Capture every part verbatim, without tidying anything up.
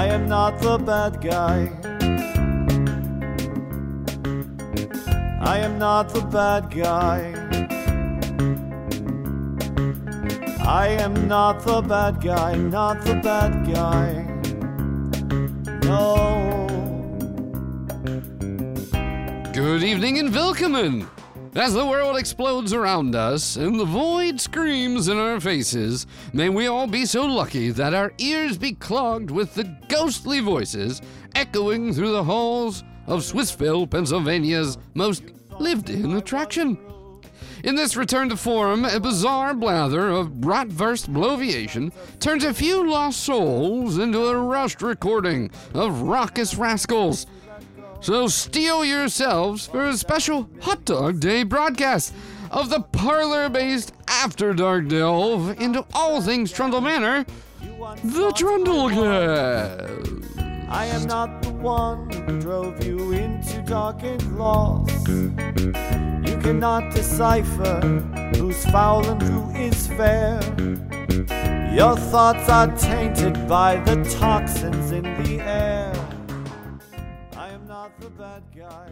I am not the bad guy. I am not the bad guy. I am not the bad guy, not the bad guy. No. Good evening and welcome. As the world explodes around us and the void screams in our faces, may we all be so lucky that our ears be clogged with the ghostly voices echoing through the halls of Swissville, Pennsylvania's most lived-in attraction. In this return to form, a bizarre blather of bratwurst bloviation turns a few lost souls into a rushed recording of raucous rascals. So steel yourselves for a special Hot Dog Day broadcast of the parlor-based After Dark delve into all things Trundle Manor, the Trundlecast. I am not the one who drove you into dark and lost. You cannot decipher who's foul and who is fair. Your thoughts are tainted by the toxins in the air. I am not the bad guy.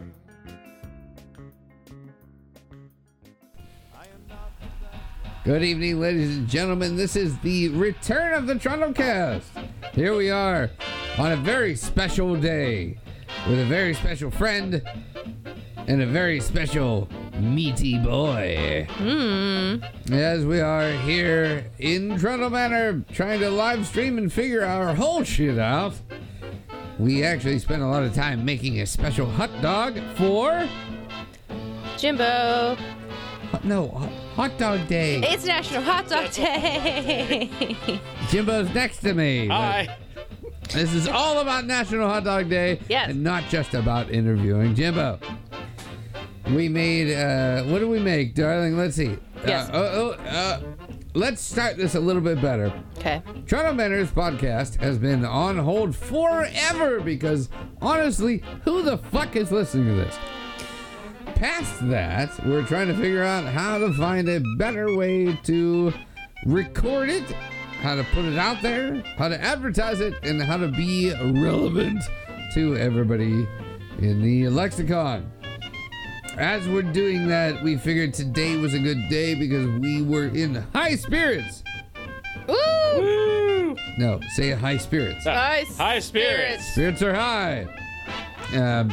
I am not the bad guy. Good evening, ladies and gentlemen. This is the return of the Trundlecast. Here we are on a very special day with a very special friend and a very special meaty boy. Hmm. As we are here in Trundle Manor trying to live stream and figure our whole shit out, we actually spent a lot of time making a special hot dog for Jimbo. no Hot Dog Day. It's National Hot Dog Day. Jimbo's next to me. Hi. This is all about National Hot Dog Day. Yes. And not just about interviewing Jimbo. We made, uh, what did we make, darling? Let's see. Yes. Uh, oh, oh, uh, let's start this a little bit better. Okay. Trundle Manor's podcast has been on hold forever because, honestly, who the fuck is listening to this? Past that, we're trying to figure out how to find a better way to record it, how to put it out there, how to advertise it, and how to be relevant to everybody in the lexicon. As we're doing that, we figured today was a good day because we were in high spirits. Woo! Woo! No, say high spirits. High, High spirits. Spirits are high. Um,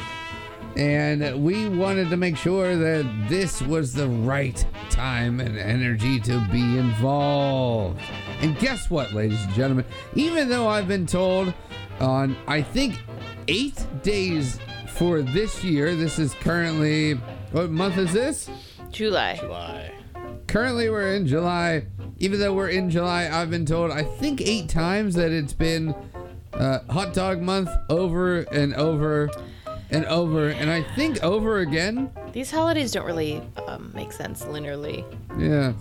and we wanted to make sure that this was the right time and energy to be involved. And guess what, ladies and gentlemen? Even though I've been told on, I think, eight days for this year, this is currently, what month is this? July. July. Currently we're in July. Even though we're in July, I've been told, I think eight times that it's been uh, Hot Dog Month over and over and over, and I think over again. These holidays don't really um, make sense linearly. Yeah.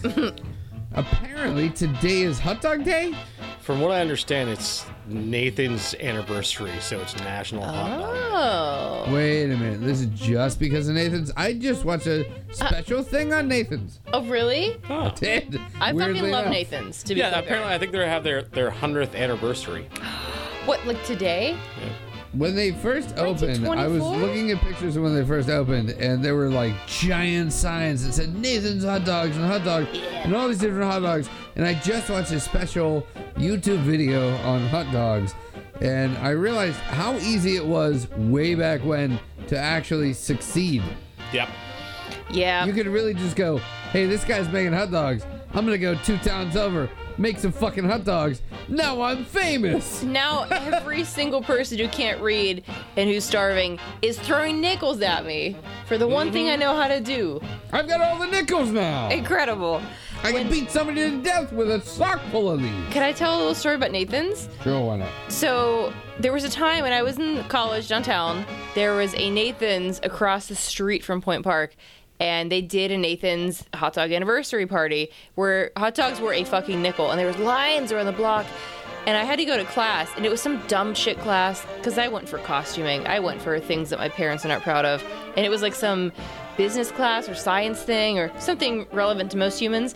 Apparently today is Hot Dog Day. From what I understand, it's Nathan's anniversary, so it's National Hot Dog. Oh. Wait a minute, this is just because of Nathan's? I just watched a special thing on Nathan's. Oh, really? Huh. Did I weirdly fucking love enough. Nathan's, to be Yeah, clear. apparently I think they have their their hundredth anniversary. What, like today? When they first opened, I was twenty-four? looking at pictures of when they first opened, and there were like giant signs that said Nathan's Hot Dogs and Hot Dogs and all these different hot dogs. And I just watched a special YouTube video on hot dogs, and I realized how easy it was way back when to actually succeed. Yep. Yeah. You could really just go, hey, this guy's making hot dogs. I'm gonna go two towns over, make some fucking hot dogs. Now I'm famous. Now every single person who can't read and who's starving is throwing nickels at me for the one thing I know how to do. I've got all the nickels now. Incredible. I can beat somebody to death with a sock full of these. Can I tell a little story about Nathan's? Sure, why not? So there was a time when I was in college downtown. There was a Nathan's across the street from Point Park, and they did a Nathan's hot dog anniversary party where hot dogs were a fucking nickel, and there was lines around the block. And I had to go to class, and it was some dumb shit class because I went for costuming. I went for things that my parents are not proud of, and it was like some business class or science thing or something relevant to most humans.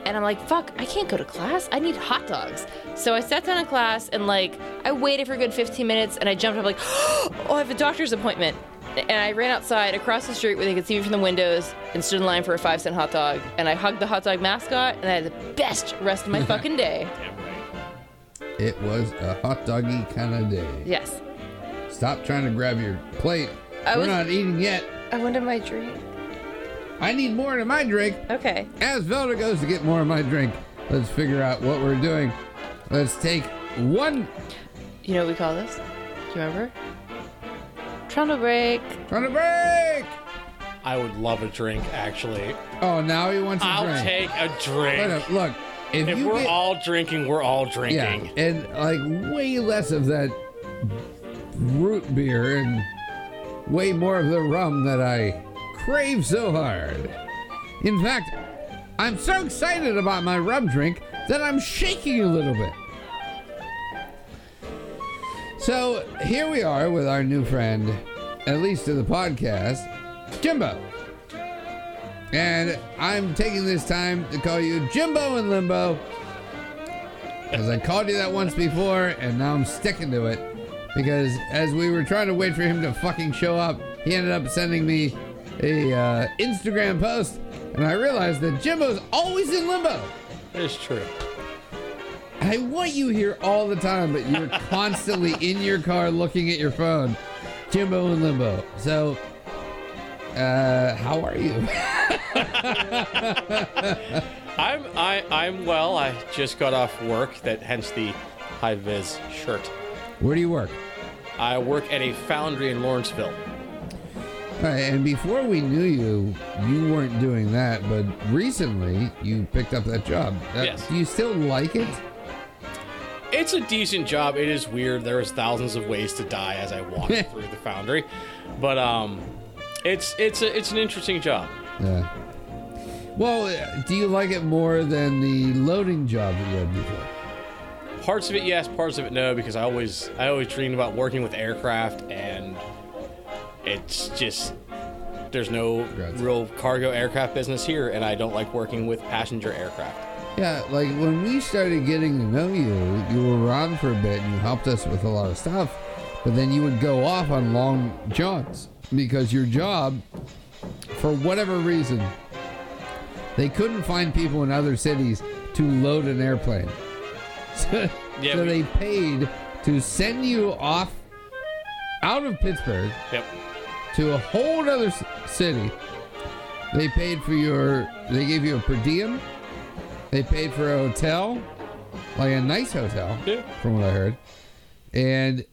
And I'm like, fuck, I can't go to class. I need hot dogs. So I sat down in class and like, I waited for a good fifteen minutes and I jumped up like, oh, I have a doctor's appointment. And I ran outside across the street where they could see me from the windows and stood in line for a five cent hot dog. And I hugged the hot dog mascot and I had the best rest of my fucking day. It was a hot doggy kind of day. Yes. Stop trying to grab your plate. I We're was- not eating yet. I wanted my drink. I need more in my drink. Okay. As Velda goes to get more of my drink, let's figure out what we're doing. Let's take one You know what we call this? Do you remember? Trundle break. on a break. I would love a drink, actually. Oh, now he wants a I'll drink. take a Look, drink. look, if, If you we're get, all drinking, we're all yeah, drinking. and like way less of that root beer and way more of the rum that I crave so hard. In fact, I'm so excited about my rum drink that I'm shaking a little bit. So here we are with our new friend, at least to the podcast, Jimbo. And I'm taking this time to call you Jimbo in Limbo, because I called you that once before, and now I'm sticking to it. Because as we were trying to wait for him to fucking show up, he ended up sending me a uh, Instagram post, and I realized that Jimbo's always in limbo. It's true. I want you here all the time, but you're constantly in your car looking at your phone. Jimbo in limbo. So, uh, how are you? I'm I, I'm well. I just got off work. That hence the high vis shirt. Where do you work? I work at a foundry in Lawrenceville. All right, and before we knew you, you weren't doing that, but recently you picked up that job. Uh, Yes. Do you still like it? It's a decent job. It is weird. There's thousands of ways to die as I walk through the foundry, but um, it's it's a, it's an interesting job. Yeah. Well, uh, do you like it more than the loading job that you had before? Parts of it yes, parts of it no, because I always I always dreamed about working with aircraft, and it's just there's no Congrats. real cargo aircraft business here, and I don't like working with passenger aircraft. Yeah, like when we started getting to know you, you were around for a bit and you helped us with a lot of stuff, but then you would go off on long jaunts because your job, for whatever reason, they couldn't find people in other cities to load an airplane. So, Yeah, so we- they paid to send you off out of Pittsburgh Yep. to a whole other c- city. They paid for your, they gave you a per diem. They paid for a hotel, like a nice hotel, Yeah. from what I heard. And,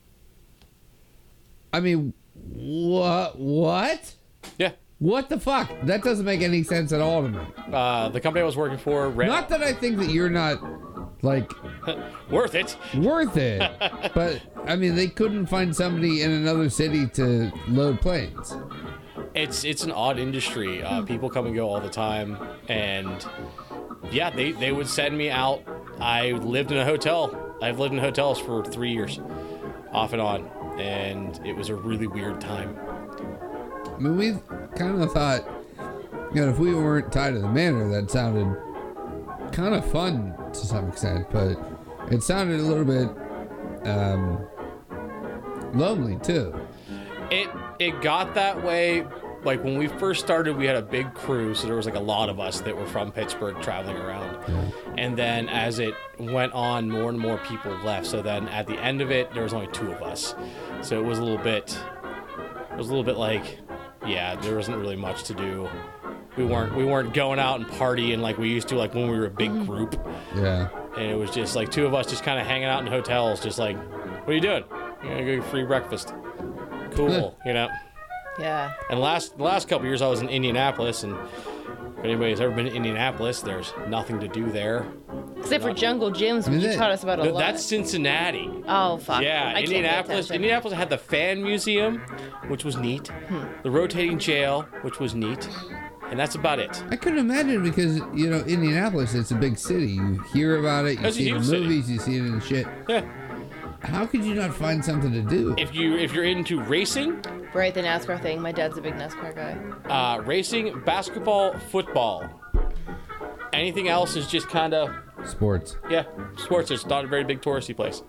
I mean, what? What? Yeah. What the fuck? That doesn't make any sense at all to me. Uh, the company I was working for ran Not that I think that you're not, like, worth it. worth it. But, I mean, they couldn't find somebody in another city to load planes. It's it's an odd industry. Uh, people come and go all the time, and yeah, they, they would send me out. I lived in a hotel. I've lived in hotels for three years, off and on, and it was a really weird time. I mean, we kind of thought, you know, if we weren't tied to the manor, that sounded kind of fun to some extent, but it sounded a little bit um, lonely too. It it got that way. Like when we first started, we had a big crew, so there was like a lot of us that were from Pittsburgh traveling around. And then as it went on, more and more people left. So then at the end of it, there was only two of us. So it was a little bit, it was a little bit like, yeah, there wasn't really much to do. We weren't we weren't going out and partying like we used to, like when we were a big group. Yeah. And it was just like two of us just kind of hanging out in hotels, just like, what are you doing? You're gonna go get free breakfast. Cool, you know. Yeah. And last the last couple years I was in Indianapolis, and if anybody's ever been to Indianapolis, there's nothing to do there. Except for jungle gyms, I mean, which you that- taught us about a Th- lot. That's Cincinnati. Oh, fuck. Yeah, I can't pay Indianapolis. attention. Indianapolis had the fan museum, which was neat. The rotating jail, which was neat, and that's about it. I couldn't imagine because, you know, Indianapolis, it's a big city. You hear about it, you It's a see it in huge city. movies, you see it in shit. Yeah. How could you not find something to do? If you if you're into racing, Right, the NASCAR thing. My dad's a big NASCAR guy. uh, racing, basketball, football. anything else is just kind of, Sports. yeah, sports. It's not a very big touristy place.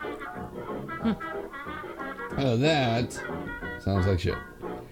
Oh, that sounds like shit.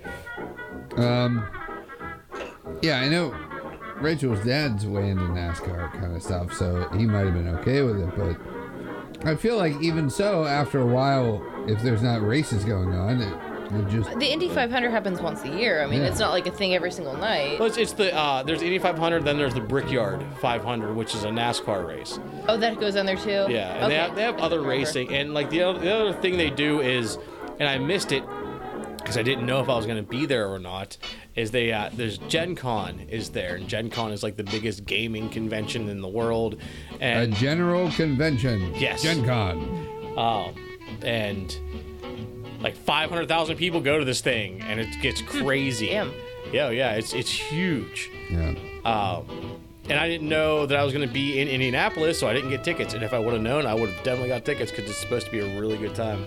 Um, yeah, I know Rachel's dad's way into NASCAR kind of stuff, so he might have been okay with it, but I feel like even so, after a while, if there's not races going on, it would just... The Indy five hundred happens once a year. I mean, Yeah. it's not like a thing every single night. Well, it's, it's the uh, there's Indy five hundred, then there's the Brickyard five hundred, which is a NASCAR race. Oh, that goes on there too? Yeah, and Okay. they have they have I other don't remember. racing, and like the other, the other thing they do is, and I missed it because I didn't know if I was going to be there or not. Is they uh, there's Gen Con is there, and Gen Con is like the biggest gaming convention in the world, A and general convention. Yes. Gen Con. um, and like five hundred thousand people go to this thing, and it gets crazy. Damn. Yeah, yeah, it's it's huge. Yeah. Um, and I didn't know that I was going to be in Indianapolis, so I didn't get tickets. And if I would have known, I would have definitely got tickets because it's supposed to be a really good time.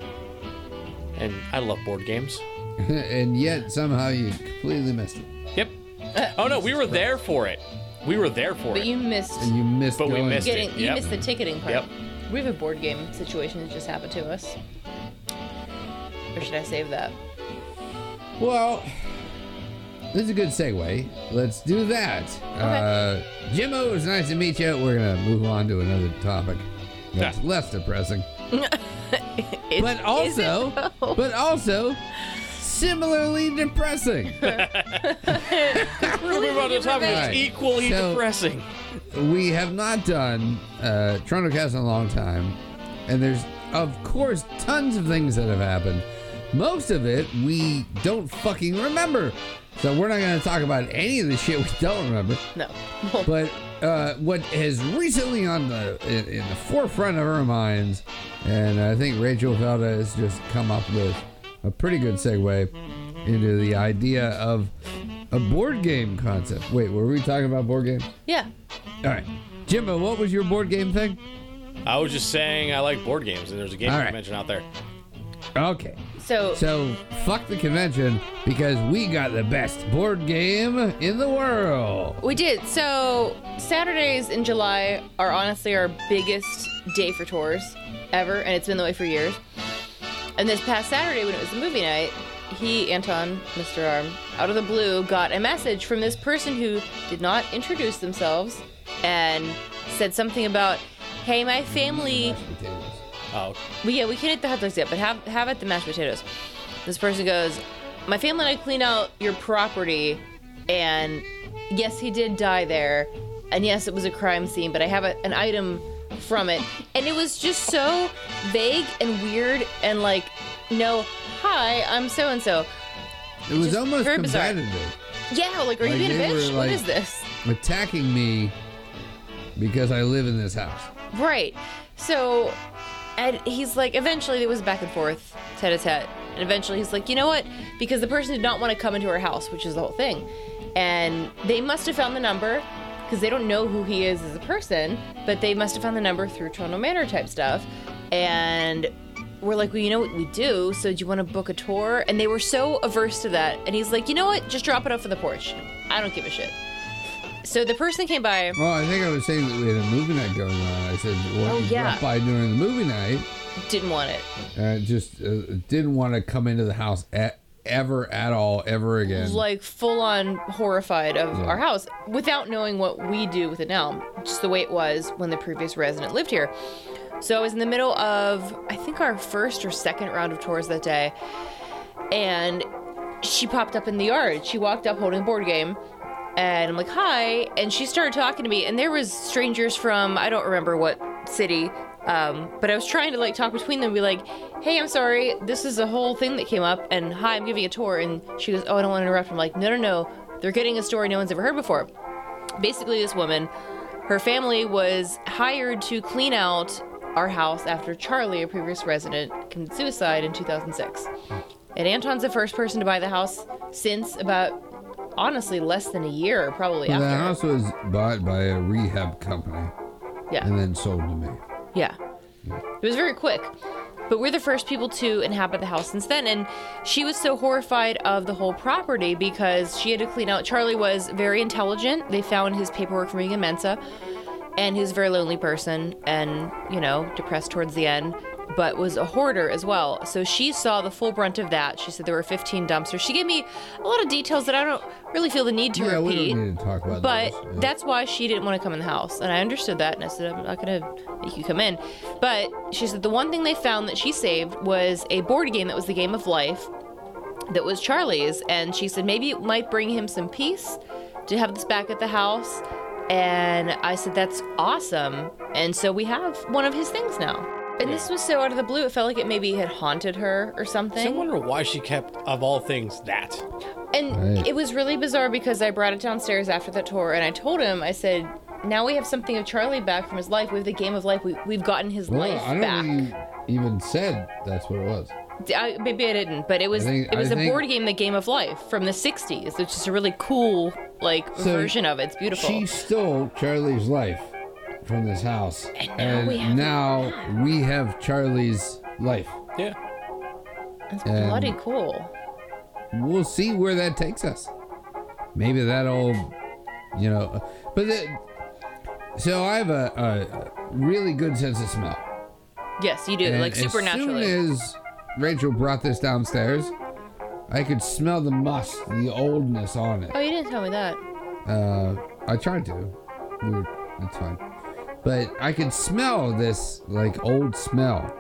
And I love board games. And yet, somehow, you completely missed it. Yep. Oh no, we were there for it. We were there for But it. you missed And you missed But we going. missed it. getting. You Yep. missed the ticketing part. Yep. We have a board game situation that just happened to us. Or should I save that? Well, this is a good segue. Let's do that. Uh, Jimmo, it was nice to meet you. We're going to move on to another topic that's Yeah. less depressing. Is- But is also, it though? but also, similarly depressing. We're gonna move on to a topic that's Right. equally So- depressing. We have not done uh, Toronto Cast in a long time, and there's, of course, tons of things that have happened. Most of it we don't fucking remember. So we're not going to talk about any of the shit we don't remember. No. But uh, what has recently on the in, in the forefront of our minds, and I think Rachel Felda has just come up with a pretty good segue into the idea of a board game concept. Wait, were we talking about board games? Yeah. All right, Jimbo, what was your board game thing? I was just saying I like board games, and there's a gaming All right. convention out there. Okay, So, so fuck the convention because we got the best board game in the world. we did. So Saturdays in July are honestly our biggest day for tours ever, and it's been that way for years. And this past Saturday, when it was the movie night, he, Anton, Mister Arm, out of the blue, got a message from this person who did not introduce themselves and said something about, "Hey, my family." Oh, Well, yeah, we can't eat the hot dogs yet, but have have at the mashed potatoes. This person goes, "My family and I clean out your property, and yes, he did die there, and yes, it was a crime scene, but I have a, an item from it." And it was just so vague and weird, and like, no, hi, I'm so and so. It was Just almost very bizarre. competitive. Yeah, like, are Like, you being a they were, bitch? What like- is this? Attacking me because I live in this house. Right. So, and he's like, eventually it was back and forth, tete a tete. And eventually he's like, you know what? Because the person did not want to come into our house, which is the whole thing. And they must have found the number, because they don't know who he is as a person, but they must have found the number through Toronto Manor type stuff. And we're like, well, you know what we do? So do you want to book a tour? And they were so averse to that. And he's like, you know what? Just drop it off on the porch. I don't give a shit. So the person came by. Well, I think I was saying that we had a movie night going on. I said, well, Oh, you yeah. drop by during the movie night. Didn't want it. Uh, just uh, didn't want to come into the house at, ever at all, ever again. Like full on horrified of Yeah. our house without knowing what we do with it now, just the way it was when the previous resident lived here. So I was in the middle of, I think, our first or second round of tours that day, and she popped up in the yard. She walked up holding a board game, and I'm like, hi, and she started talking to me, and there was strangers from, I don't remember what city, um, but I was trying to like talk between them and be like, hey, I'm sorry, this is a whole thing that came up, and hi, I'm giving a tour, and she goes, oh, I don't want to interrupt. I'm like, no, no, no, they're getting a story no one's ever heard before. Basically, this woman, her family was hired to clean out our house after Charlie, a previous resident, committed suicide in two thousand six. And Anton's the first person to buy the house since about, honestly, less than a year, probably Well, the after. house was bought by a rehab company Yeah. and then sold to me. Yeah. It was very quick. but we're the first people to inhabit the house since then. And she was so horrified of the whole property because she had to clean out. Charlie was very intelligent. They found his paperwork from being in Mensa, and he was a very lonely person and, you know, depressed towards the end, but was a hoarder as well. So she saw the full brunt of that. She said there were fifteen dumpsters. She gave me a lot of details that I don't really feel the need to Yeah, we repeat. don't need to talk about But those, yeah. that's why she didn't want to come in the house. And I understood that. And I said, I'm not going to make you come in. But she said the one thing they found that she saved was a board game that was the Game of Life that was Charlie's. And she said maybe it might bring him some peace to have this back at the house. And I said, that's awesome. And so we have one of his things now. And this was so out of the blue, it felt like it maybe had haunted her or something. So I wonder why she kept, of all things, that. And Right. it was really bizarre because I brought it downstairs after the tour and I told him, I said, now we have something of Charlie back from his life. We have the Game of Life. We, we've gotten his Well, life I don't back. think you even said that's what it was. I, maybe I didn't, but it was I think- it was I a think- board game, The Game of Life, from the sixties, which is a really cool like So version of it. It's beautiful. She stole Charlie's life from this house, And now we have it now we have Charlie's life. Yeah. It's and- bloody cool. We'll see where that takes us. Maybe that'll, you know, but the, so I have a, a really good sense of smell. Yes, you do, And like supernaturally. As soon as Rachel brought this downstairs, I could smell the must, the oldness on it. Oh, you didn't tell me that. Uh, I tried to. We were, it's fine. But I could smell this, like, old smell.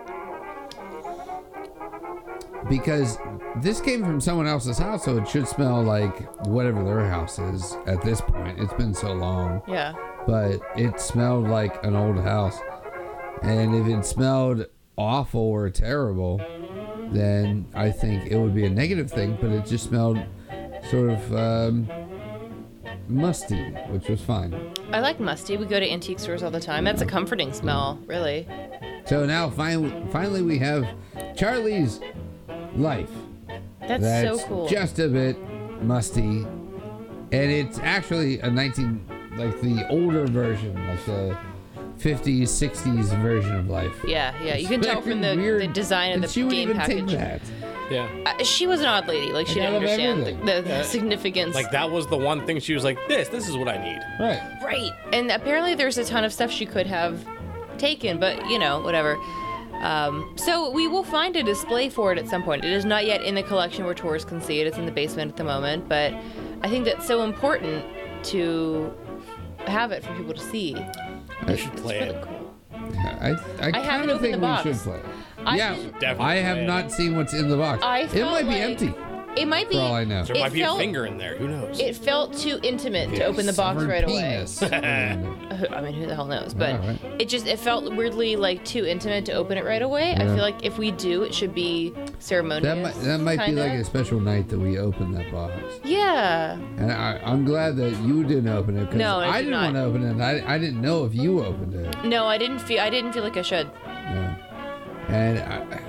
Because this came from someone else's house, so it should smell like whatever their house is at this point. It's been so long. Yeah. But it smelled like an old house. And if it smelled awful or terrible, then I think it would be a negative thing, but it just smelled sort of um, musty, which was fine. I like musty. We go to antique stores all the time. That's a comforting smell, really. So now finally, finally we have Charlie's life. That's, That's so cool. just a bit musty. And it's actually a nineteen, like the older version, like the fifties, sixties version of life. yeah, yeah. You can tell from the, Weird the design of that the she would game even package. Take that. Yeah. Uh, she was an odd lady. Like, she Like, didn't I love understand everything. the, the Yeah. significance. Like, that was the one thing she was like, this, this is what I need. Right. Right. And apparently there's a ton of stuff she could have taken, but, you know, whatever. Um, so we will find a display for it at some point. It is not yet in the collection where tourists can see it. It's in the basement at the moment. But I think that's so important to have it for people to see. You should play Really it. cool. I, I, I kind haven't of opened think the we box. should play it. I yeah, didn't- Definitely I have play it. not seen what's in the box. I It felt might be like- empty. It might be. For all I know. There It might be felt- a finger in there. Who knows? It felt too intimate to open the box Severed right penis. away. I mean, who the hell knows? But Yeah, right. it just it felt weirdly like too intimate to open it right away. I Yeah. feel like if we do, it should be ceremonious. That might, that might be kinda. like a special night that we open that box. Yeah. And I, I'm glad that you didn't open it because No, I I did didn't not. want to open it. And I, I didn't know if you opened it. No, I didn't feel. I didn't feel like I should. Yeah. And I,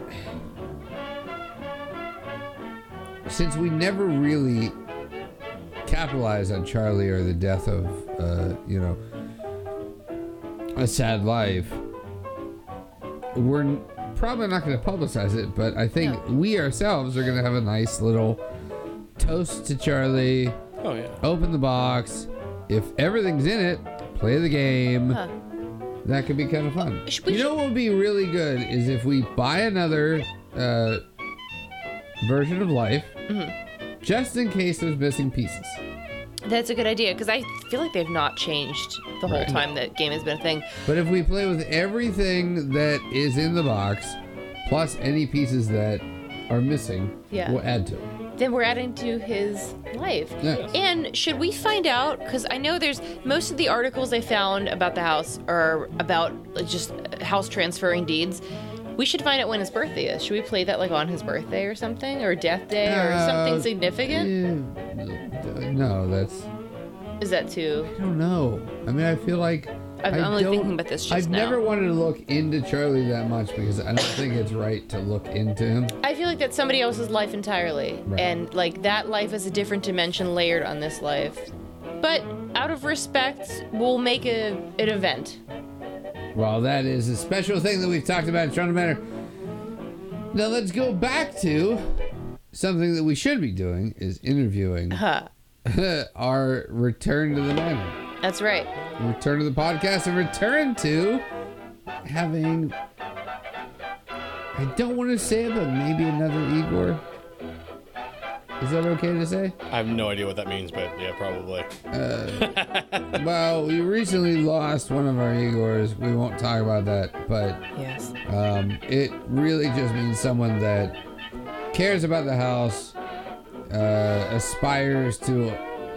since we never really capitalized on Charlie or the death of, uh, you know, a sad life, we're n- probably not going to publicize it, but I think No. we ourselves are going to have a nice little toast to Charlie, oh, yeah. open the box. If everything's in it, play the game. Huh. That could be kind of fun. Sh- we You know what would be really good is if we buy another uh, version of Life, Mm-hmm. just in case there's missing pieces. That's a good idea because I feel like they've not changed the whole Right. time that game has been a thing. But if we play with everything that is in the box, plus any pieces that are missing, Yeah. we'll add to it. Then we're adding to his life. Yeah. And should we find out? Because I know there's most of the articles I found about the house are about like, just house transferring deeds. We should find out when his birthday is. Should we play that like on his birthday or something, or death day, or Uh, something significant? Yeah, no, that's. Is that too? I don't know. I mean, I feel like. I'm I only don't- thinking about this just I've now. never wanted to look into Charlie that much because I don't think it's right to look into him. I feel like that's somebody else's life entirely, Right. and like that life is a different dimension layered on this life. But out of respect, we'll make a an event. Well, that is a special thing that we've talked about in Toronto Manor. Now let's go back to something that we should be doing is interviewing Huh. our return to the manor. That's right. Return to the podcast and return to having, I don't want to say it, but maybe another Igor. Is that okay to say? I have no idea what that means, but yeah, probably. Well, we recently lost one of our Igors. We won't talk about that, but Yes. um, it really just means someone that cares about the house, uh, aspires to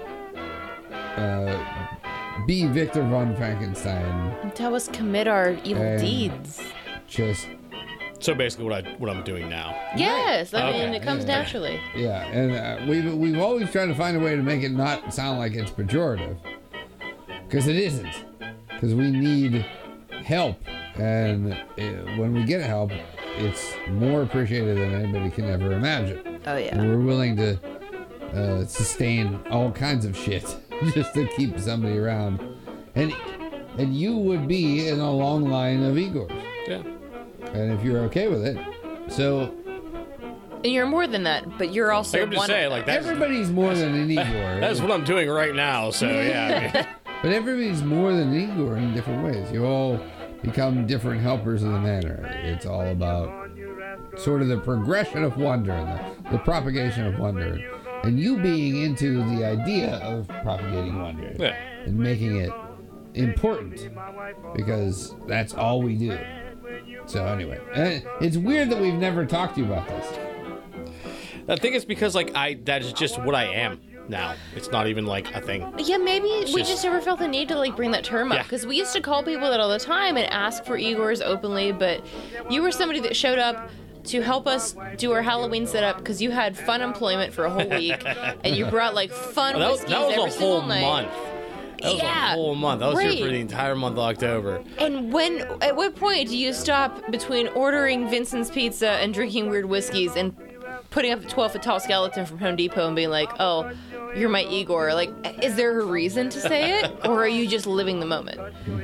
uh, be Victor von Frankenstein. Tell us commit our evil And- deeds. Just So basically, what I what I'm doing now. Yes. I Okay. mean, it comes Yeah. naturally. yeah, and uh, we've we've always tried to find a way to make it not sound like it's pejorative, because it isn't. Because we need help, and uh when we get help, it's more appreciated than anybody can ever imagine. Oh, And yeah. we're willing to uh, sustain all kinds of shit just to keep somebody around, and and you would be in a long line of Igors, Yeah. and if you're okay with it, so. And you're more than that, but you're also Like I'm just one saying, of like them. that's Everybody's more than an Igor. that's what I'm doing right now. So yeah. I mean, But everybody's more than an Igor in different ways. You all become different helpers of the manor. It's all about sort of the progression of wonder and the, the propagation of wonder. And you being into the idea of propagating wonder Yeah. and making it important, because that's all we do. So anyway, and it's weird that we've never talked to you about this. I think it's because like I that is just what I am now. It's not even like a thing. Yeah, maybe we just- just never felt the need to like bring that term up Yeah. because we used to call people that all the time and ask for Igors openly, but you were somebody that showed up to help us do our Halloween setup because you had fun employment for a whole week and you brought like fun That was, whiskeys that was every a single whole night. month. That was Yeah, a whole month. I was right. here for the entire month of October. And when, at what point do you stop between ordering Vincent's Pizza and drinking weird whiskeys and putting up a twelve foot tall skeleton from Home Depot and being like, oh, you're my Igor? Like, is there a reason to say it? Or are you just living the moment?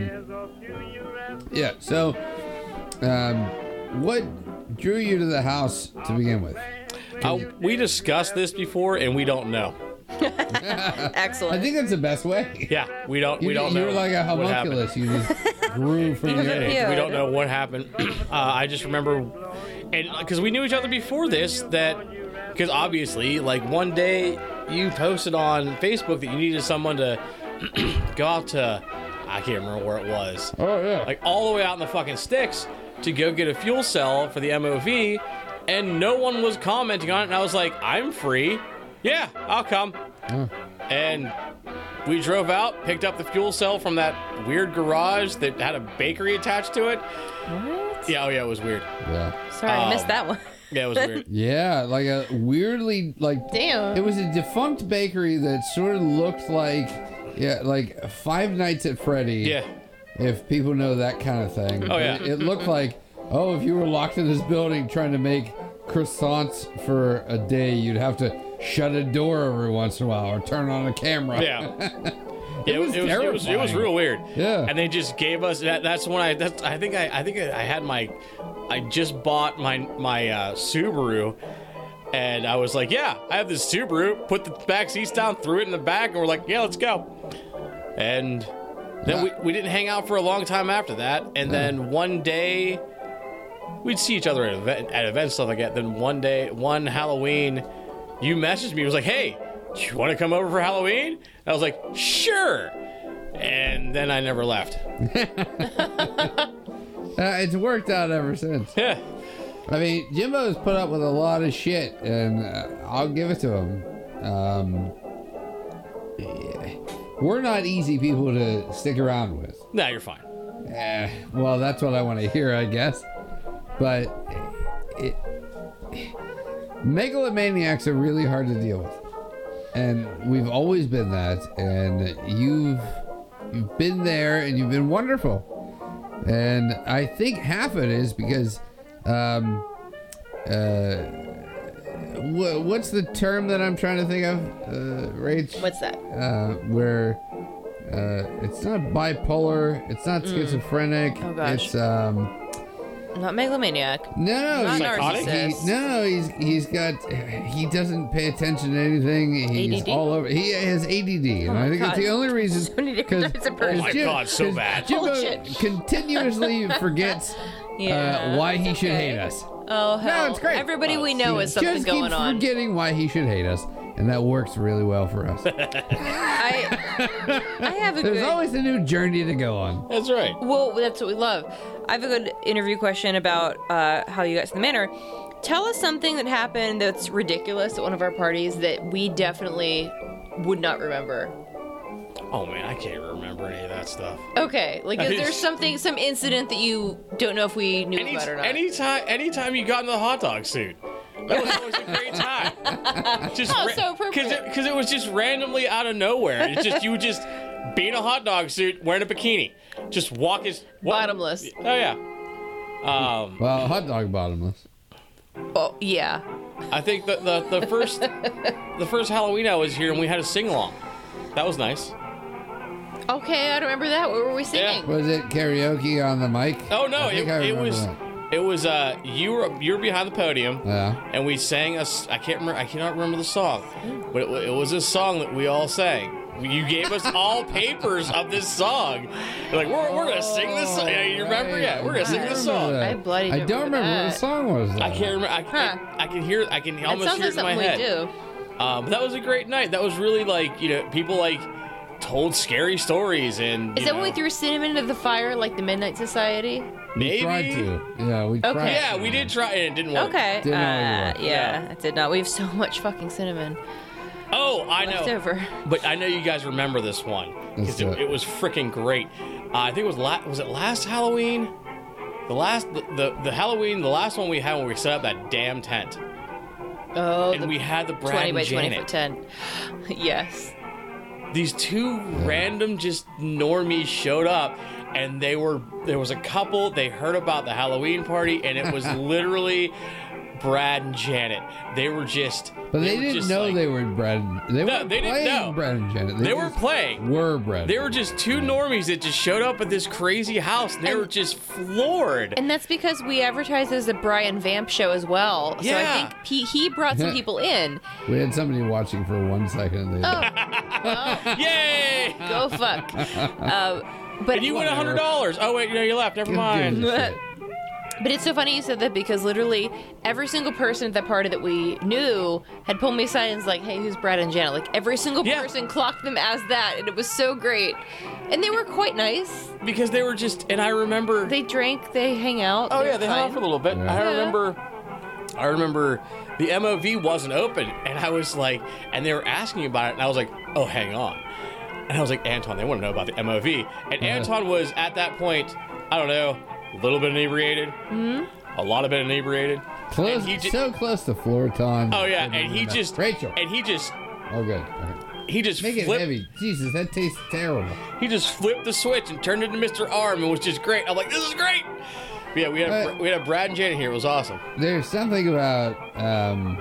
Yeah, so um, what drew you to the house to begin with? Uh, we discussed this before, and we don't know. Excellent. I think that's the best way. Yeah, we don't. You, we don't you're know. like a what happened. homunculus. You just grew from there. Yeah. We don't know what happened. uh, I just remember, and because we knew each other before this, that because obviously, like one day you posted on Facebook that you needed someone to go out to, I can't remember where it was, Oh yeah. like all the way out in the fucking sticks to go get a fuel cell for the M O V, and no one was commenting on it. And I was like, I'm free. Yeah, I'll come. And we drove out, picked up the fuel cell from that weird garage that had a bakery attached to it. What? Yeah, oh yeah, it was weird. yeah. Sorry, I missed Um, that one. Yeah, it was weird. Yeah, like a weirdly like. Damn. It was a defunct bakery that sort of looked like, yeah, like Five Nights at Freddy. Yeah. If people know that kind of thing. Oh, yeah. It, it looked like, oh, if you were locked in this building trying to make croissants for a day, you'd have to shut a door every once in a while or turn on a camera. Yeah. Yeah, it was, was it, was, it was it was terrifying. real weird. Yeah. And they just gave us that. That's when I. That's, I think I. I think I had my. I just bought my my uh, Subaru, and I was like, yeah, I have this Subaru. Put the back seats down, threw it in the back, and we're like, yeah, let's go. And then we, we didn't hang out for a long time after that. And then one day, we'd see each other at event, at events stuff like that. Then one day, one Halloween, you messaged me. It was like, hey, do you want to come over for Halloween? And I was like, sure. And then I never left. Uh, it's worked out ever since. Yeah. I mean, Jimbo's put up with a lot of shit, and uh, I'll give it to him. Um, yeah. We're not easy people to stick around with. No, you're fine. Eh, well, that's what I want to hear, I guess. But it, megalomaniacs are really hard to deal with, and we've always been that. And you've you've been there, and you've been wonderful. And I think half of it is because, um, uh, wh- what's the term that I'm trying to think of, uh, Rach? What's that? Uh, where uh, it's not bipolar, it's not schizophrenic, Oh, gosh. it's um, not megalomaniac. No, no, Not he- narcissist. he- no, no, he's he's got he doesn't pay attention to anything. He's A D D? all over. He has A D D, and Oh I my think that's God. the only reason. So many different types of Oh my person. God, so bad. Jimbo Bullshit. continuously forgets Yeah, uh, why he should okay. hate us. Oh hell! No, it's great. Everybody we know has something Just going keeps on. forgetting why he should hate us, and that works really well for us. I, I have a There's good. always a new journey to go on. That's right. Well, that's what we love. I have a good interview question about uh, how you got to the manor. Tell us something that happened that's ridiculous at one of our parties that we definitely would not remember. Oh man, I can't remember any of that stuff. Okay, like I is mean, there something, some incident that you don't know if we knew Any, about or not? anytime, anytime you got in the hot dog suit, that was always a great time. Just Oh, so appropriate. because it, 'cause it was just randomly out of nowhere. It's just you would just be in a hot dog suit wearing a bikini, just walk his walk- Bottomless. Oh yeah. Um, Well, hot dog bottomless. Oh yeah. I think the the, the first the first Halloween I was here and we had a sing along. That was nice. Okay, I don't remember that. What were we singing? Was it karaoke on the mic? Oh no, I it, think I it remember was that. it was uh you were you were behind the podium. Yeah. And we sang a s- I can't remember I cannot remember the song, but it, wa- it was a song that we all sang. You gave us all papers of this song. You're like, we're, we're gonna sing this song. Yeah, you remember? Right. Yeah, we're gonna sing I this remember song. that. I bloody I don't don't remember remember what that. the song was. Though. I can't remember. I, Huh. I, I can hear. I can That almost sounds hear like it in my something we head. do. Um, but that was a great night. That was really like you know people like told scary stories and. Is you that when we know, threw cinnamon into the fire like the Midnight Society? We maybe? tried to. Yeah, we tried. Okay. Yeah, we did try and it didn't work. Okay. Didn't uh, really work. yeah, Yeah. it did not. We have so much fucking cinnamon Oh, I left know. over. But I know you guys remember this one Let's because do it, it. it was freaking great. Uh, I think it was la- was it last Halloween? The last the, the the Halloween, the last one we had when we set up that damn tent, Oh, and the we had the Brad twenty and by twenty Janet. foot ten. Yes. These two random just normies showed up, and they were there was a couple. They heard about the Halloween party, and it was literally Brad and Janet. They were just. But they, were didn't just know like- they were Brad. and- They No, were they didn't playing know. Brad and Janet. They were just playing. Were Brad. They were just two normies that just showed up at this crazy house, and they And- were just floored. And that's because we advertised as a Brian Vamp show as well. So I Yeah. think he, he brought some people in. We had somebody watching for one second. They, Oh, Yay! go fuck. Uh, but And you win a hundred dollars. Oh wait, no, you left. Never Who gives mind. a shit? But it's so funny you said that because literally every single person at that party that we knew had pulled me aside and was like, hey, who's Brad and Janet? Like every single Yeah. person clocked them as that, and it was so great. And they were quite nice. Because they were just, and I remember. They drank, they hang out. oh they're yeah, they hung out fine. for a little bit. Yeah. I Yeah. remember. I remember the M O V wasn't open, and I was like, and they were asking about it, and I was like, oh, hang on. And I was like, Anton, they want to know about the M O V. And Yeah. Anton was at that point, I don't know, a little bit inebriated, mm-hmm. a lot of bit inebriated. Close, And he ju- so close to floor time. Oh yeah, and he just Rachel. and he just Oh, good. Okay. he just Make it flipped heavy. Jesus, that tastes terrible. he just flipped the switch and turned into Mister Arm and was just great. I'm like, this is great. But yeah, we had Uh, we had a Brad and Janet here. It was awesome. There's something about um,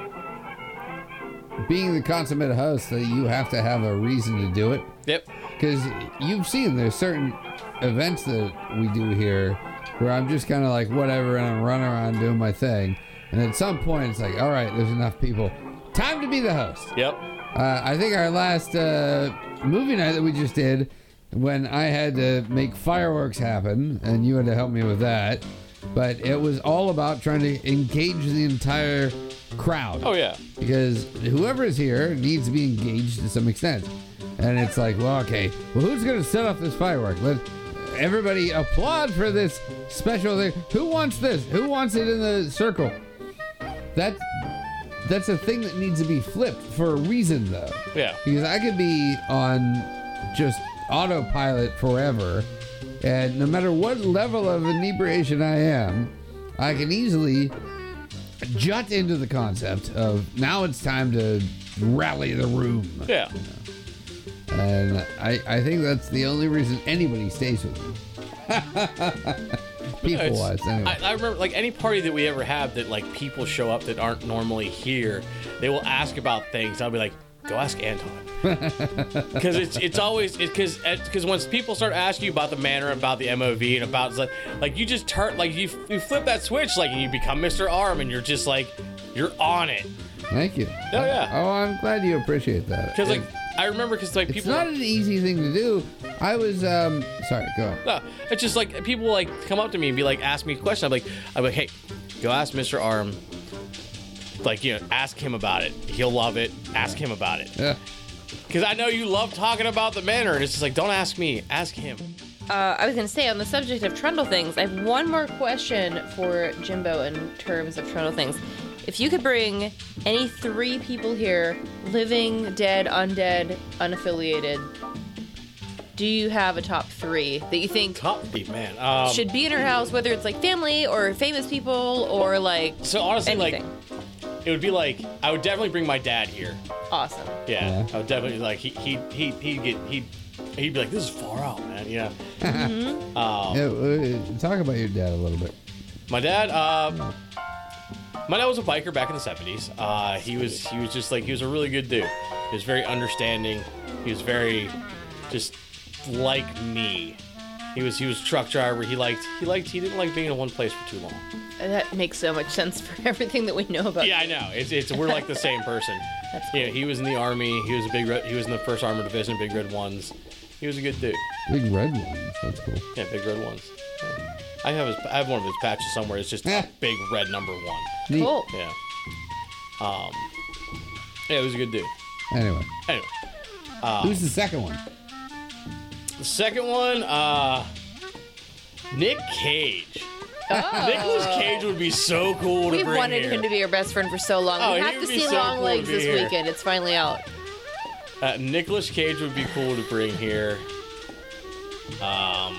being the consummate host that you have to have a reason to do it. Yep. Because you've seen there's certain events that we do here where I'm just kind of like whatever and I'm running around doing my thing. And at some point it's like, all right, there's enough people. Time to be the host. Yep. Uh, I think our last uh, movie night that we just did, when I had to make fireworks happen, and you had to help me with that, but it was all about trying to engage the entire crowd. Oh yeah. Because whoever is here needs to be engaged to some extent. And it's like, well, okay, well, who's going to set off this firework? Let everybody applaud for this special thing. Who wants this? Who wants it in the circle? That that's a thing that needs to be flipped for a reason, though. Yeah. Because I could be on just autopilot forever, and no matter what level of inebriation I am, I can easily jut into the concept of now it's time to rally the room. Yeah. And I, I think that's the only reason anybody stays with me. People It's- wise, anyway. I, I remember like any party that we ever have that like people show up that aren't normally here, they will ask about things. I'll be like, go ask Anton. Because it's it's always because because once people start asking you about the manor, about the M O V, and about like, like you just turn like you you flip that switch like and you become Mister Arm and you're just like you're on it. Thank you. Oh yeah. Oh, I'm glad you appreciate that. Because like It- I remember because like it's people. not an easy thing to do. I was um sorry, go on. No, it's just like people like come up to me and be like, ask me a question. I'm like, I'm like, hey, go ask Mister Arm. Like, you know, ask him about it. He'll love it. Ask him about it. Yeah. Because I know you love talking about the manor, and it's just like, don't ask me, ask him. Uh, I was going to say, on the subject of Trundle things, I have one more question for Jimbo in terms of Trundle things. If you could bring any three people here, living, dead, undead, unaffiliated, do you have a top three that you think Top beat, man. Um, should be in our house, whether it's like family or famous people or like so honestly, anything? like, it would be like, I would definitely bring my dad here. Awesome. Yeah, Yeah. I would definitely like he he he he'd get he he'd be like, this is far out, man. You know. um, Yeah, uh, talk about your dad a little bit. My dad, uh, my dad was a biker back in the seventies. Uh, he was he was just like he was a really good dude. He was very understanding. He was very just like me. He was he was a truck driver. He liked he liked he didn't like being in one place for too long. That makes so much sense for everything that we know about Yeah, I know. It's it's we're like the same person. That's Yeah, he was in the army. He was a big red, he was in the first armored division, Big Red Ones. He was a good dude. Big red ones. That's cool. Yeah, Big Red Ones. Yeah. I have his, I have one of his patches somewhere. It's just Eh. a big red number one. Neat. Cool. Yeah. Um. Yeah, he was a good dude. Anyway, Anyway, who's the second one? the second one, uh, Nick Cage. Oh. Nicolas Cage would be so cool to We've bring wanted here. him to be our best friend for so long. Oh, we he have to would be see so Long cool to Legs be this here. weekend. It's finally out. Uh, Nicolas Cage would be cool to bring here. Um.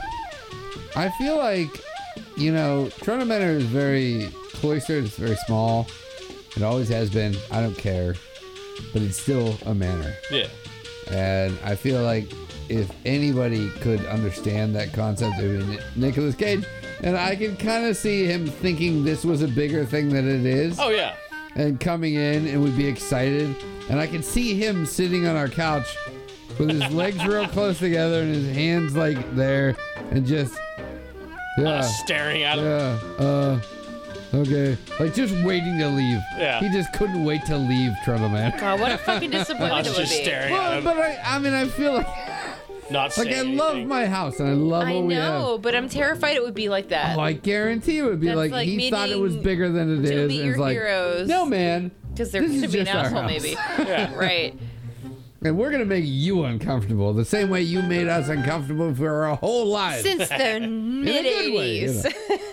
I feel like, you know, Toronto Manor is very cloistered. It's very small. It always has been. I don't care. But it's still a manor. Yeah. And I feel like if anybody could understand that concept, it would be Nicolas Cage. And I can kind of see him thinking this was a bigger thing than it is. Oh yeah. And coming in and would be excited. And I can see him sitting on our couch with his legs real close together and his hands like there and just, yeah, Uh, staring at him. yeah, uh, okay. Like just waiting to leave. Yeah. He just couldn't wait to leave Trundle Man. God, what a fucking disappointment Us it would just be. staring at Well, him, but I, I mean, I feel like, not like saying I love anything. my house and I love I what we have. know, but I'm terrified it would be like that. Oh, I guarantee it would be That's like, like he thought it was meeting bigger than it to is. meet and your it's like, heroes. no, man. Because they're this going to is be an just our asshole, house. maybe. Yeah. Right. And we're going to make you uncomfortable the same way you made us uncomfortable for our whole lives. Since the mid eighties.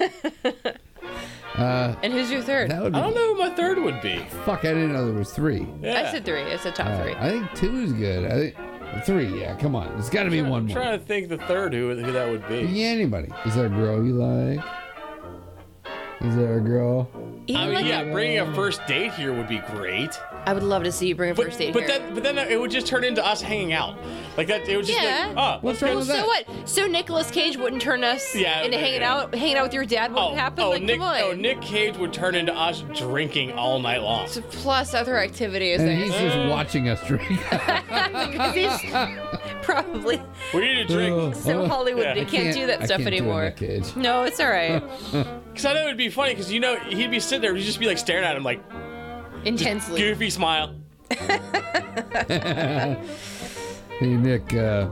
Uh, And who's your third? that would be, I don't know who my third would be. fuck, I didn't know there was three. Yeah. I said three. I said top Uh, three. I think two is good. I think three, yeah, come on. It's got to be one I'm more. trying to think the third who who that would be. Yeah, anybody. Is there a girl you like? Is there a girl? Even I mean, like yeah, a- bringing a first date here would be great. I would love to see you bring a But first date but here. then but then it would just turn into us hanging out. Like that. It would just Yeah. be like, oh, What's let's go. wrong with that? So what? So Nicolas Cage wouldn't turn us Yeah, into yeah, hanging yeah. out, hanging out with your dad wouldn't Oh, happen. oh, like, Nick, come on. oh, Nick Cage would turn into us drinking all night long. So plus other activities. And there. he's just watching us drink. Because he's probably We need a drink. so Oh, Hollywood. yeah. They I can't, can't- do that I stuff can't do a anymore. Nick Cage. No, it's all right. Because I know it'd be funny because, you know, he'd be sitting there, he'd just be like staring at him like, Intensely. goofy smile. Hey, Nick, uh,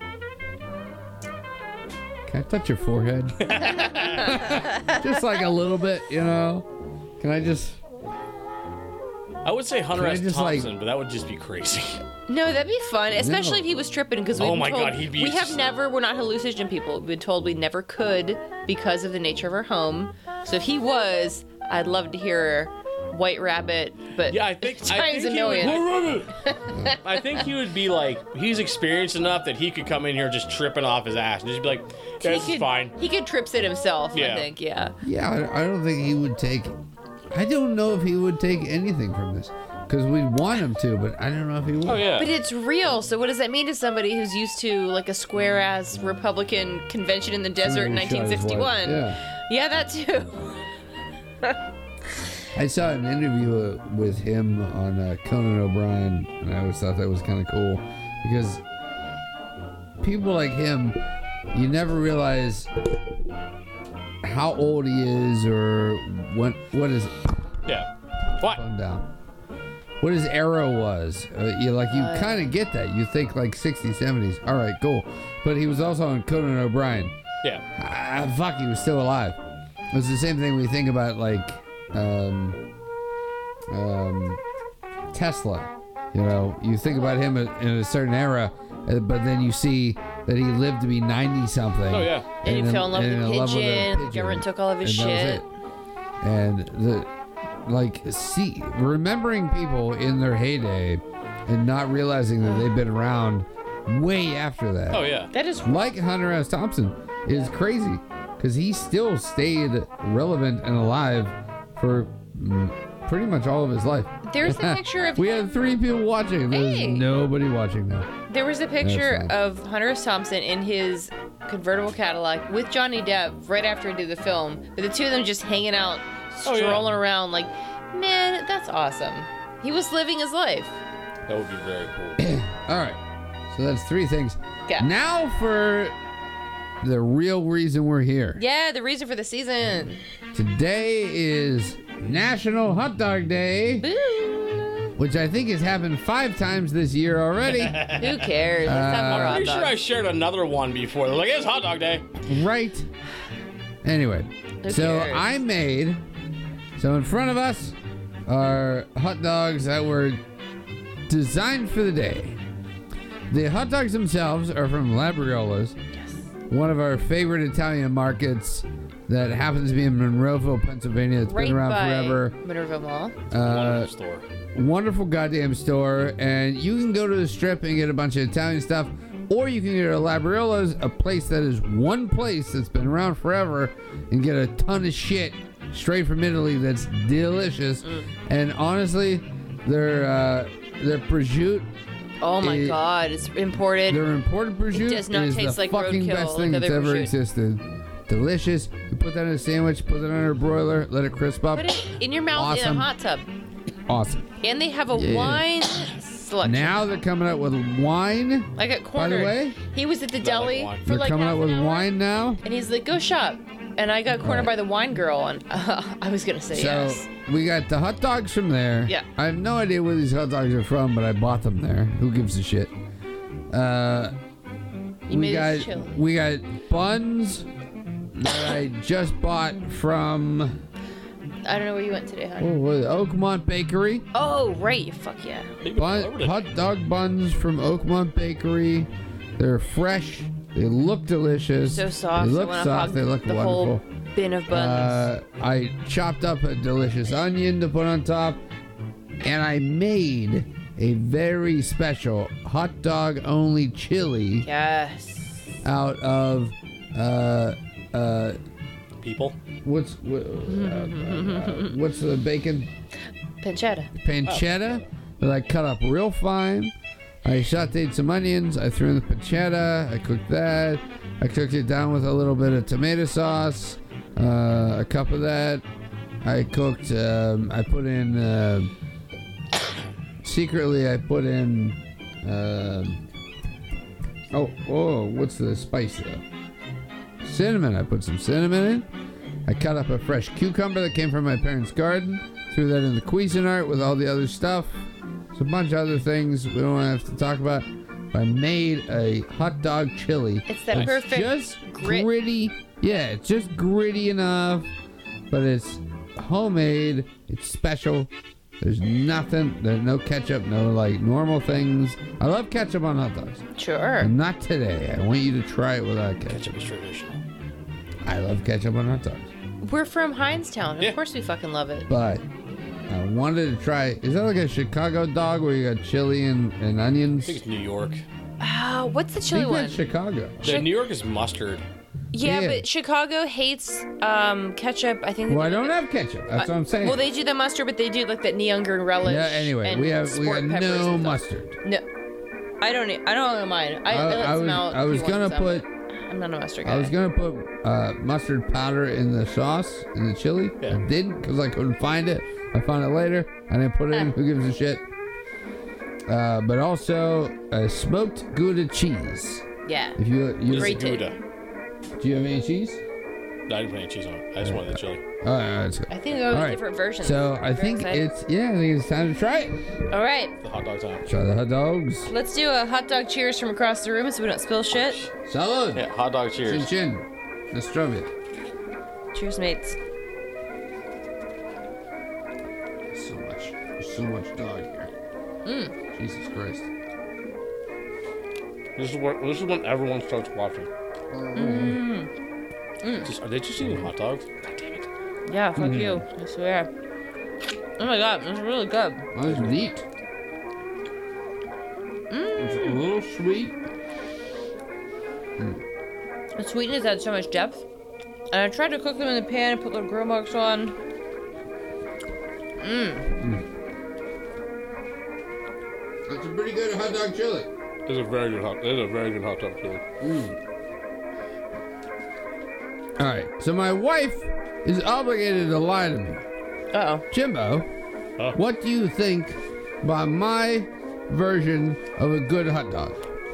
can I touch your forehead? Just like a little bit, you know? Can I just... I would say Hunter Can I S. just, Thompson, like- but that would just be crazy. No, that'd be fun, especially No. if he was tripping. Because we've Oh been my told God, he'd be we have just- never. We're not hallucinogen people. We've been told we never could because of the nature of our home. So if he was, I'd love to hear White Rabbit, but Yeah, I think I times think a he would- million. I think he would be like he's experienced enough that he could come in here just tripping off his ass and just be like, yeah, he "This could, is fine." He could trip sit himself. Yeah. I think. Yeah. Yeah, I, I don't think he would take... I don't know if he would take anything from this. Because we'd want him to, but I don't know if he would. Oh yeah. But it's real. So what does that mean to somebody who's used to like a square ass Republican convention in the desert in Somebody shot nineteen his wife. sixty-one? Yeah. Yeah, that too. I saw an interview with him on uh, Conan O'Brien, and I always thought that was kind of cool because people like him, you never realize how old he is or what what is Yeah. What? calm down. What his era was. Uh, you like you Uh, kind of get that. You think like sixties, seventies. All right, cool. But he was also on Conan O'Brien. Yeah. Ah, fuck, he was still alive. It was the same thing we think about like um, um, Tesla. You know, you think about him in a certain era, uh, but then you see that he lived to be ninety something. Oh, yeah. And he then- fell in love with and a in love with a pigeon. The pigeon. government took all of his And that was shit. it. And the like, see, remembering people in their heyday and not realizing that they've been around way after that. Oh, yeah. That is Like Hunter S. Thompson is crazy because he still stayed relevant and alive for mm, pretty much all of his life. There's a picture of We him. had three people watching. There's Hey. nobody watching now. There was a picture fine. of Hunter S. Thompson in his convertible Cadillac with Johnny Depp right after he did the film. But the two of them just hanging out, Oh, yeah. strolling around like, man, that's awesome. He was living his life. That would be very cool. All right. So that's three things. Yeah. Now for the real reason we're here. Yeah, the reason for the season. Today is National Hot Dog Day, Boo. which I think has happened five times this year already. Who cares? Let's have more hot Pretty sure I dogs. shared another one before. They're like, it's hot dog day. Right. Anyway, Who so cares? I made. So in front of us are hot dogs that were designed for the day. The hot dogs themselves are from Labriola's, one of our favorite Italian markets that happens to be in Monroeville, Pennsylvania. It's Right been around by forever. Monroeville Mall. Uh, Wonderful store. wonderful goddamn store, and you can go to the strip and get a bunch of Italian stuff, or you can go to Labriola's, a place that is one place that's been around forever, and get a ton of shit straight from Italy that's delicious. Mm. And honestly, their uh, their prosciutto, Oh my It- god, it's imported. their imported prosciutto does not is taste the like fucking roadkill best like thing that's other ever prosciutto. existed. Delicious. You put that in a sandwich, put it on a broiler, let it crisp up. Put it in your mouth Awesome. in a hot tub. Awesome. And they have a Yeah. wine selection. Now they're coming out with wine. I got cornered. way, he was at the like deli wine. for They're like coming half out an with hour, wine now. and he's like, "Go shop," and I got cornered by the wine girl, and uh, I was gonna say So yes. we got the hot dogs from there. Yeah. I have no idea where these hot dogs are from, but I bought them there. Who gives a shit? Uh, You we made got us chili. we got buns that I just bought from I don't know where you went today, oh, hon. what, Oakmont Bakery. Oh, right, fuck yeah. Maybe all over Bun, the- hot dog buns from Oakmont Bakery. They're fresh. They look delicious. So soft. They I look wanna soft. hog They look the wonderful. whole bin of buns. Uh, I chopped up a delicious onion to put on top, and I made a very special hot dog only chili yes. out of uh uh people. what's what, uh, uh, what's the bacon Pancetta. pancetta that I cut up real fine. I sauteed some onions. I threw in the pancetta. I cooked that. I cooked it down with a little bit of tomato sauce, uh, a cup of that. I cooked. Um, I put in. Uh, secretly, I put in. Um oh, oh, what's the spice though? Cinnamon. I put some cinnamon in. I cut up a fresh cucumber that came from my parents' garden. Threw that in the Cuisinart with all the other stuff. There's a bunch of other things we don't have to talk about. I made a hot dog chili. It's that It's perfect just grit. gritty. Yeah, it's just gritty enough, but it's homemade. It's special. There's nothing. There's no ketchup. No like normal things. I love ketchup on hot dogs. Sure. And not today. I want you to try it without ketchup. Ketchup is traditional. I love ketchup on hot dogs, We're from Heinztown. Of Yeah. course we fucking love it. but I wanted to try. Is that like a Chicago dog where you got chili and, and onions? I think it's New York. Ah, what's the I chili think one? that's Chicago. The Chi- New York is mustard. Yeah, Yeah. but Chicago hates um, ketchup. I think. they Well, I do don't the- have ketchup. That's uh, what I'm saying. Well, they do the mustard, but they do like that neon green relish. yeah. Anyway, and we have we sport got peppers no and stuff. mustard. No, I don't. e- I don't mind. I, I, I, let I some was out I if was he gonna wants some, put but I'm not a mustard guy. I was gonna put uh, mustard powder in the sauce in the chili. Yeah. I didn't because I couldn't find it. I found it later. I didn't put it in. Who gives a shit? Uh, but also uh, smoked Gouda cheese. Yeah. If you, you Great too. Gouda. do you have any cheese? No, I didn't put any cheese on it. I just wanted the chili. Oh, yeah, that's good. I think there was All right. different versions. So I Very think excited. it's yeah. I think it's time to try it. All right. The hot dog time. Try the hot dogs. Let's do a hot dog cheers from across the room so we don't spill shit. Salud. Yeah, hot dog Chin cheers. chin. Nostrovia. Cheers, mates. So much. There's so much dog here. Mm. Jesus Christ. This is what. This is when everyone starts watching. Mm. Just, are they just eating hot dogs? God damn it. Yeah, fuck Mm. you. I swear. Oh my god, this is really good. Oh, it's neat. It's a little sweet. The sweetness had so much depth. And I tried to cook them in the pan and put little grill marks on. That's a pretty good hot dog chili. It's a very good hot. It's a very good hot dog chili. All right. So my wife is obligated to lie to me. Uh oh. Jimbo, Huh? what do you think about my version of a good hot dog?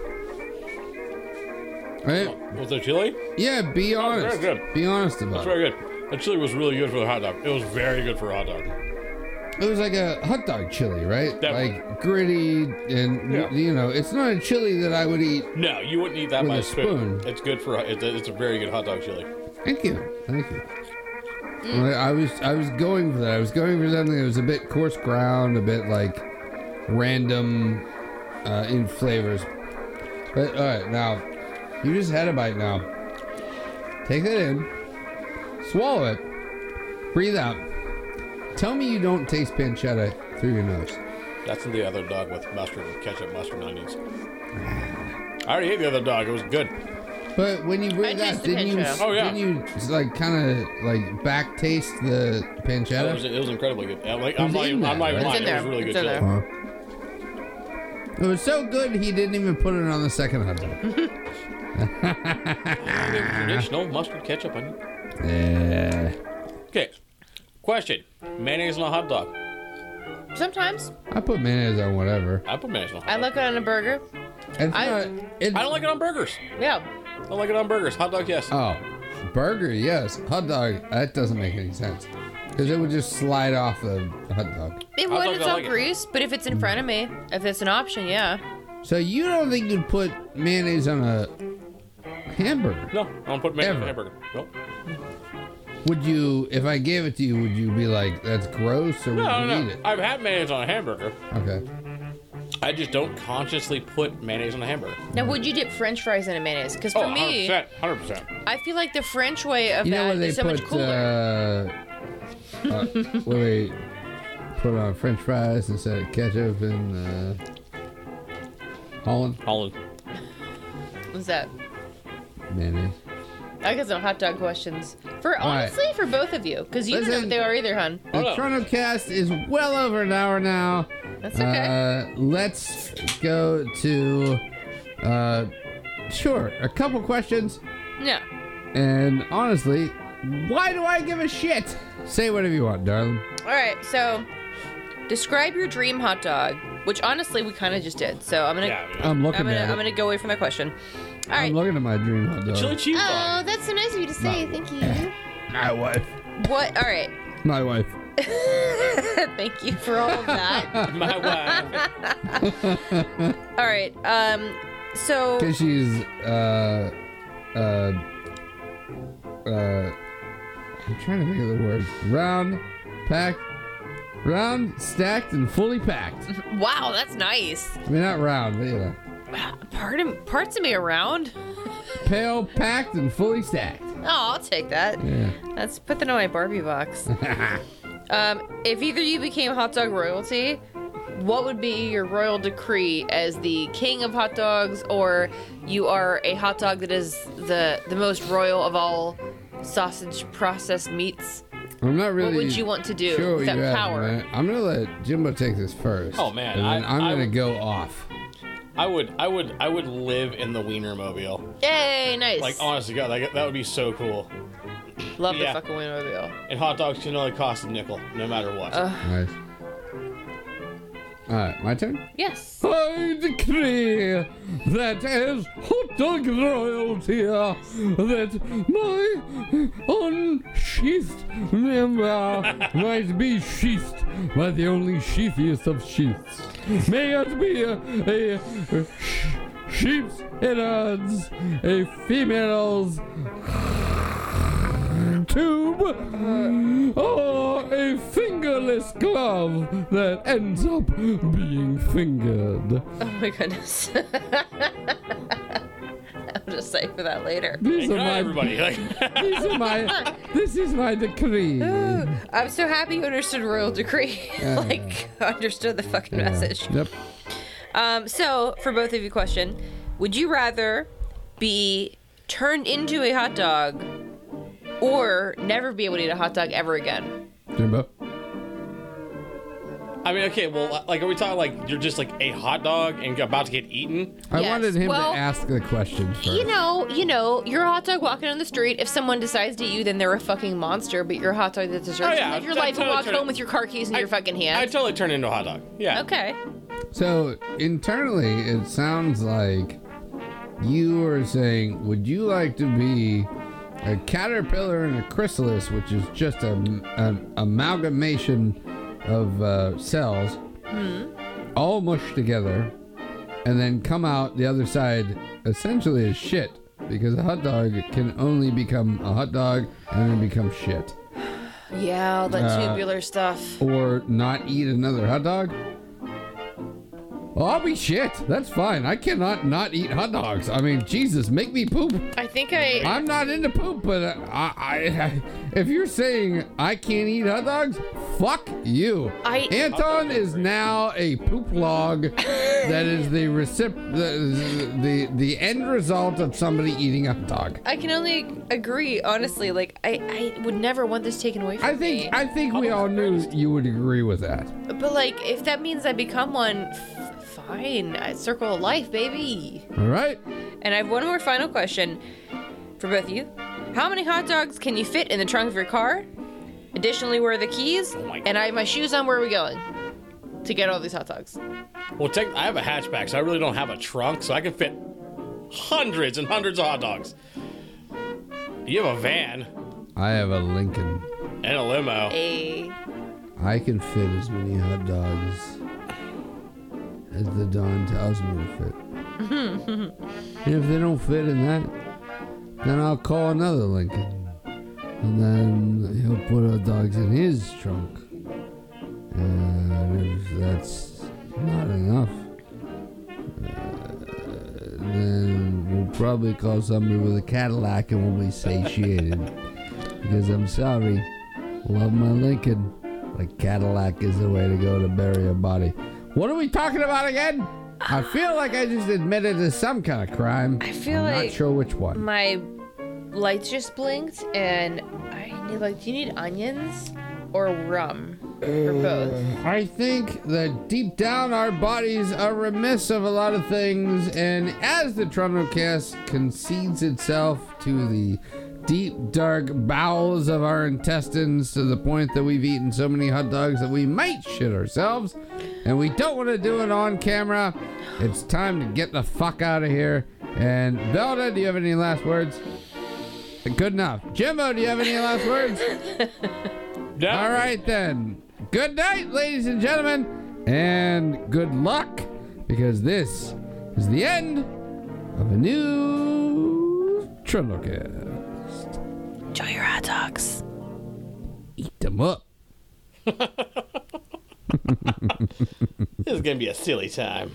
Right? Was it chili? Yeah, be honest. very good. Be honest It's about it. very good. The chili was really good for the hot dog. It was very good for a hot dog. It was like a hot dog chili, right? Definitely. Like gritty and, Yeah. you know, it's not a chili that I would eat. No, you wouldn't eat that With by a a spoon. spoon. It's good for. It's a, it's a very good hot dog chili. Thank you. Thank you. I I was I was going for that. I was going for something that was a bit coarse ground, a bit like random uh, in flavors. But all right, now you just had a bite. Now take that in, swallow it, breathe out. Tell me you don't taste pancetta through your nose. That's the other dog with mustard, ketchup, mustard, and onions. I already ate the other dog. It was good. But when you breathe I out, taste the didn't you? pancetta. Oh, yeah. Didn't you like kind of like back taste the It pancetta? was, it was incredibly good. Yeah, like, It I'm was not in even, I'm that, not even right? lying. It's in It was there. really It's good in chili. there. Huh? It was so good he didn't even put it on the second hot dog. Traditional mustard, ketchup, onion. Yeah. Okay. Question: mayonnaise on a hot dog. Sometimes I put mayonnaise on whatever. I put mayonnaise on a hot I dog. like it on a burger. It's I- not. It, I don't like it on burgers. Yeah. I don't like it on burgers. Hot dog, yes. Oh, burger, yes. Hot dog, that doesn't make any sense. Because it would just slide off the hot dog. It Hot would dogs, it's I all like it. grease, but if it's in front of me, if it's an option, yeah. So you don't think you'd put mayonnaise on a hamburger? No, I don't put mayonnaise on a Ever. hamburger. Nope. Would you, if I gave it to you, would you be like, that's gross, or would No, you no, eat no. it? I've had mayonnaise on a hamburger. Okay. I just don't consciously put mayonnaise on a hamburger. Now, would you dip French fries in a mayonnaise? Because for Oh, me, one hundred percent. one hundred percent. I feel like the French way of You know that where they is so put, much cooler. uh, uh, where they put on French fries instead of ketchup in uh, Holland? Holland. What's that? Mayonnaise. I got some hot dog questions. For All right. honestly, for both of you, because you don't know Listen. what they are either, hun. Oh, The no. Chronocast is well over an hour now. That's okay. Uh, let's go to, uh, sure, a couple questions. Yeah. And honestly, why do I give a shit? Say whatever you want, darling. All right. So, describe your dream hot dog, which honestly we kind of just did. So I'm gonna, Yeah. I'm looking I'm gonna, at I'm it. gonna go away from that question. All right. I'm looking at my dream hot dog. Chili cheese Oh, dog. that's so nice of you to say. Thank you. My wife. What? All right. My wife. Thank you for all of that. My wife. All right. Um. So. Because she's, uh, uh, uh, I'm trying to think of the word. Round, packed, round, stacked, and fully packed. Wow, that's nice. I mean, not round, but you know. Part of, parts of me around. Pale, packed, and fully stacked. Oh, I'll take that. Yeah. Let's put that in my Barbie box. um, if either you became hot dog royalty, what would be your royal decree as the king of hot dogs, or you are a hot dog that is the the most royal of all sausage processed meats? I'm not really. What would you want to do sure with what that you're asking, power? man. I'm gonna let Jimbo take this first. Oh, man, and then I- I'm I gonna would- go off. I would, I would, I would live in the Wienermobile. Yay, nice. Like, honestly, God, like, that would be so cool. Love Yeah. the fucking Wienermobile. And hot dogs can only cost a nickel, no matter what. Nice. All right, my turn. Yes. I decree that as hot dog royalty, that my unsheathed member might be sheathed by the only sheathiest of sheaths. May it be a, a, a sh- sheep's innards, a female's tube, or a fingerless glove that ends up being fingered. Oh my goodness. I'll just say for that later. These Hey, are not my, everybody. Like, these are my, this is my decree. I'm so happy you understood royal decree. like, understood the fucking message. Yep. Um, so, for both of you, question: would you rather be turned into a hot dog, or never be able to eat a hot dog ever again? Jimbo. I mean, okay, well, like, are we talking like you're just like a hot dog and about to get eaten? I Yes, wanted him well, to ask the question first. You know, you know, you're a hot dog walking on the street. If someone decides to eat you, then they're a fucking monster. But you're a hot dog that deserves Oh, to yeah, live your I'd life and totally walk turn home it- with your car keys in your fucking I hand. totally turn into a hot dog. Yeah. Okay. So internally, it sounds like you are saying, would you like to be a caterpillar and a chrysalis, which is just a, an amalgamation of uh, cells, all mushed together, and then come out the other side essentially as shit, because a hot dog can only become a hot dog and then become shit, Yeah, all that Uh, tubular stuff. or not eat another hot dog? Well, I'll be shit. That's fine. I cannot not eat hot dogs. I mean, Jesus, make me poop. I think I. I'm not into poop, but uh, I, I, if you're saying I can't eat hot dogs, fuck you. I- Anton is now a poop log that is the recip- the, the the end result of somebody eating a hot dog. I can only agree, honestly. Like, I, I would never want this taken away from I think me. I think we all knew you would agree with that. But, like, if that means I become one, f- fine. I circle of life, baby. All right. And I have one more final question for both of you. How many hot dogs can you fit in the trunk of your car? Additionally, where are the keys? my And I have my shoes on. Where are we going to get all these hot dogs? Well, take, I have a hatchback, so I really don't have a trunk, so I can fit hundreds and hundreds of hot dogs. You have a van I have a Lincoln. and a limo. A I can fit as many hot dogs as the Don tells me to fit. And if they don't fit in that, then I'll call another Lincoln. And then he'll put hot dogs in his trunk. And if that's not enough, uh, then we'll probably call somebody with a Cadillac and we'll be satiated. Because I'm sorry, love my Lincoln. A Cadillac is the way to go to bury a body. What are we talking about again? I feel like I just admitted to some kind of crime. I feel I'm like not sure which one. my lights just blinked, and I need like, do you need onions or rum or both? I think that deep down our bodies are remiss of a lot of things, and as the Trundlecast concedes itself to the deep, dark bowels of our intestines to the point that we've eaten so many hot dogs that we might shit ourselves, and we don't want to do it on camera, it's time to get the fuck out of here. And Velda, do you have any last words? Good enough. Jimbo, do you have any last words? No. All right, then. Good night, ladies and gentlemen, and good luck, because this is the end of a new Trundlecast. Enjoy your hot dogs. Eat them up. This is going to be a silly time.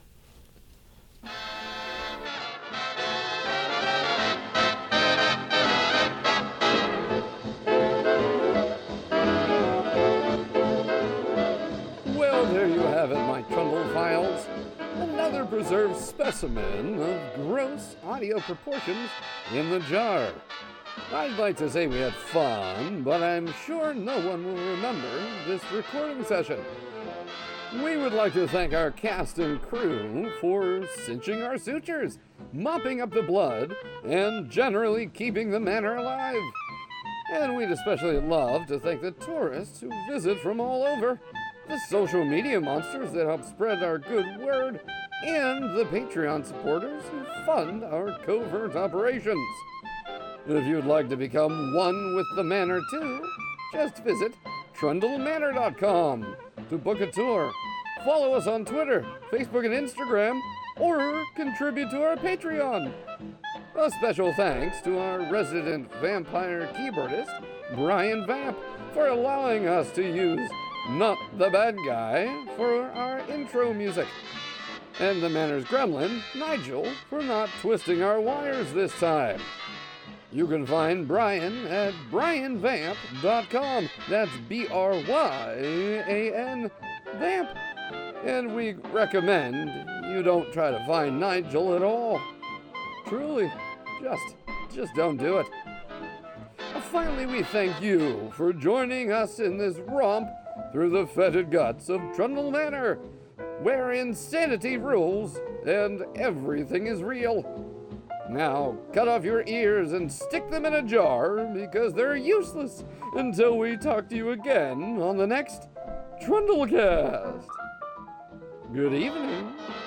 Well, there you have it, my Trundle Files. Another preserved specimen of gross audio proportions in the jar. I'd like to say we had fun, but I'm sure no one will remember this recording session. We would like to thank our cast and crew for cinching our sutures, mopping up the blood, and generally keeping the manor alive. And we'd especially love to thank the tourists who visit from all over, the social media monsters that help spread our good word, and the Patreon supporters who fund our covert operations. If you'd like to become one with the manor too, just visit trundle manor dot com to book a tour. Follow us on Twitter, Facebook, and Instagram, or contribute to our Patreon. A special thanks to our resident vampire keyboardist, Brian Vamp, for allowing us to use Not the Bad Guy for our intro music. And the Manor's gremlin, Nigel, for not twisting our wires this time. You can find Brian at brian vamp dot com. That's B R Y A N, Vamp. And we recommend you don't try to find Nigel at all. Truly, just, just don't do it. Finally, we thank you for joining us in this romp through the fetid guts of Trundle Manor, where insanity rules and everything is real. Now, cut off your ears and stick them in a jar, because they're useless until we talk to you again on the next Trundlecast. Good evening.